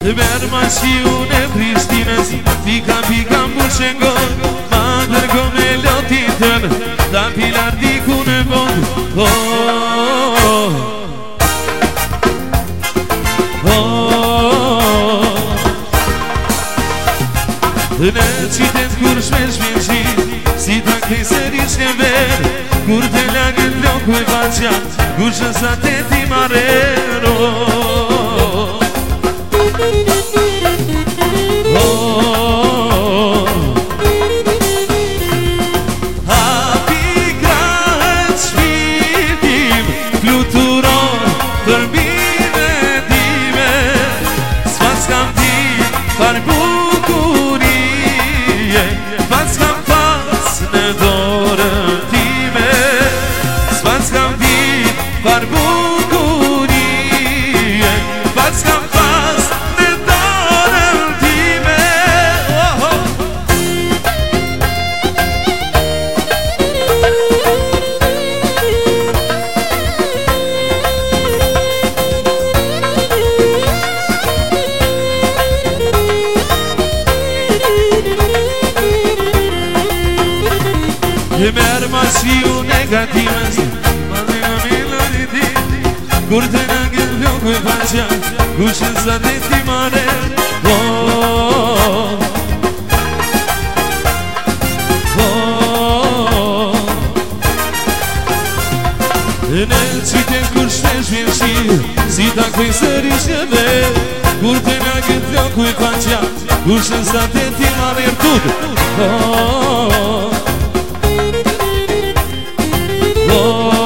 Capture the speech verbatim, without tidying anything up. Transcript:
Merg mașiune Pristinez, pica pica mușengo, madr come l'otitan, da pilar di cunevon. Oh, oh, ne citet kursh me shpinësi, si ta këtej sërish në ver, kur të lagën loku e faqa, kur shësa të ti marero. E merg masiu negativës, ma dhe nga mila di ti, kur të nga gëllë loku e faqa, ku shësa të ti mare. Oh, oh, në qiten kur shpesh vjen shirë, si ta këj sërish në ver, kur të nga gëllë loku e faqa, ku shësa të ti mare. Oh, oh,